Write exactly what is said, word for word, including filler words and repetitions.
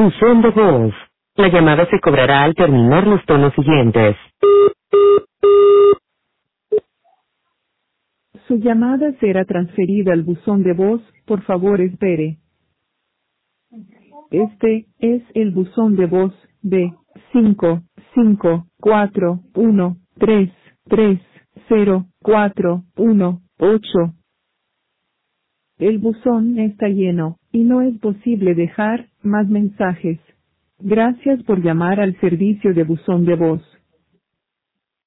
Buzón de voz. La llamada se cobrará al terminar los tonos siguientes. Su llamada será transferida al buzón de voz, por favor espere. Este es el buzón de voz de cinco cinco cuatro uno tres tres cero cuatro uno ocho. El buzón está lleno, y no es posible dejar más mensajes. Gracias por llamar al servicio de buzón de voz.